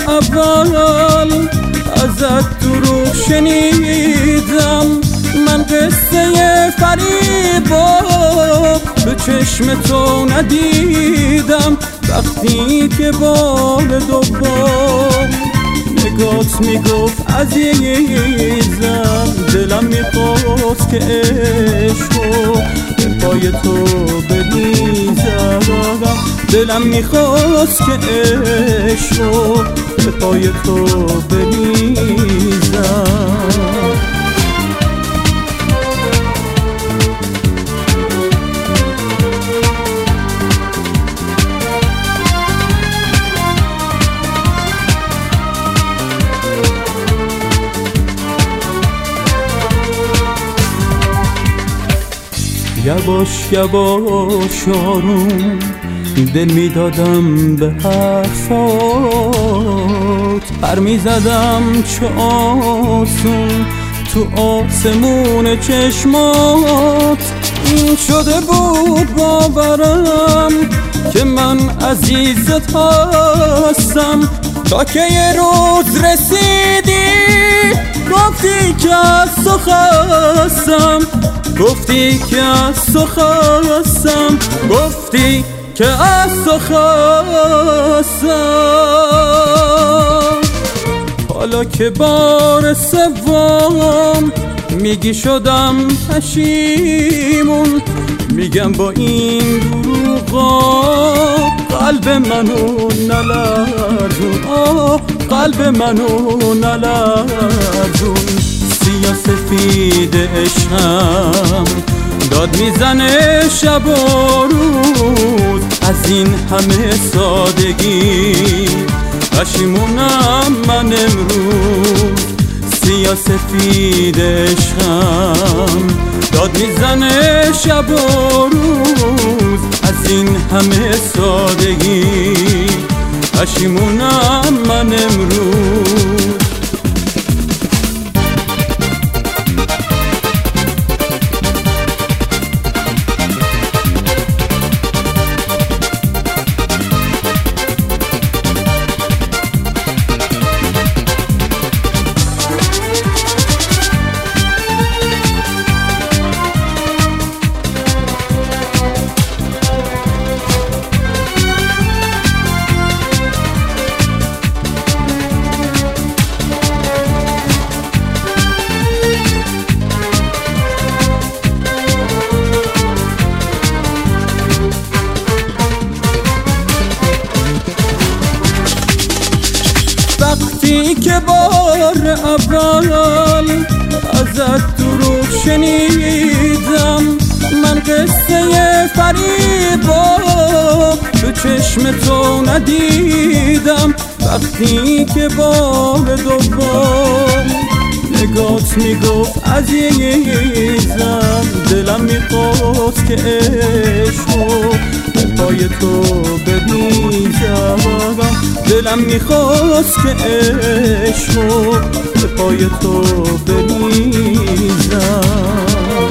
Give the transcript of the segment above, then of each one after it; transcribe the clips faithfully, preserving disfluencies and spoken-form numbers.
اول ازت دروغ شنیدم، من قصه فریبا به چشم تو ندیدم. وقتی که بار دوم نگات میگفت عزیزم، دلم میخواست که عشقو به پای تو بریزم. دلم میخواست که عشقو به پای تو بریزم. یواش یواش آروم دل میدادم به حرفات، پر میزدم چه آسون تو آسمون چشمات. این شده بود باورم که من عزیزت هستم، تا که یه روز رسیدی گفتی که از تو خستم. گفتی که از تو خستم، گفتی که از تو خستم. حالا که بار سوم میگی شدم پشیمون، میگم با این دروغا قلب منو نلرزون، آه قلب منو نلرزون. سیاه سفید عشقم داد میزنه شب و روز، از این همه سادگی پشیمونم من امروز. سیاه سفید عشقم داد میزنه شب و روز، از این همه سادگی پشیمونم من امروز. وقتی که بار اول ازت دروغ شنیدم، من قصه فریبا به چشم تو ندیدم. وقتی که بار دوم نگات میگفت عزیزم، دلم میخواست که عشقو به پای تو بریزم. دلم میخواست که عشقو به پای تو بریزم.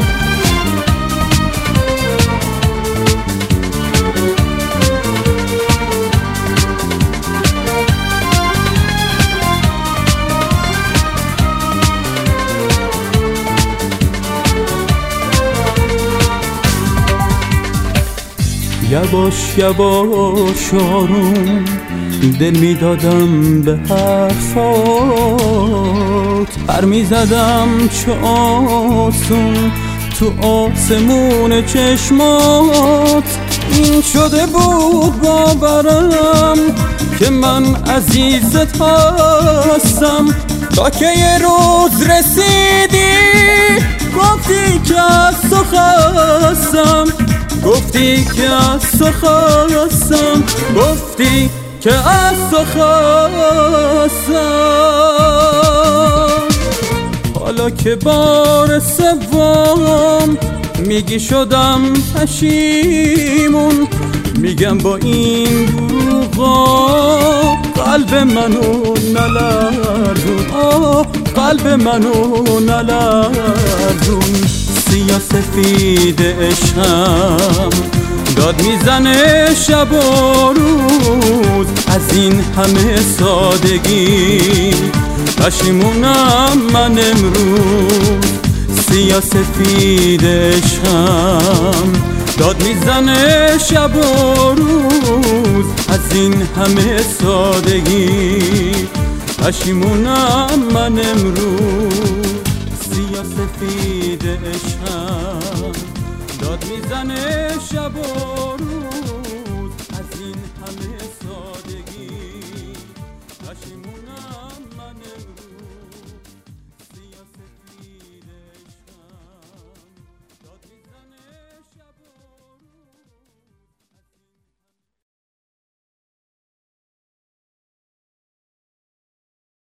یواش یواش آروم دل میدادم به حرفات، پر میزدم چه آسون تو آسمون چشمات. این شده بود باورم که من عزیزت هستم، تا که یه روز رسیدی گفتی که از تو خستم. گفتی که از تو خستم، گفتی که از تو خستم. حالا که بار سوم میگی شدم پشیمون، میگم با این دروغا قلب منو نلرزون، آه قلب منو نلرزون. سیاه سفید عشقم داد میزنه شب و روز، از این همه سادگی پشیمونم من امروز سیاه سفید عشقم داد میزنه شب و روز از این همه سادگی پشیمونم من امروز سیاه سفید عشقم داد میزنه شب و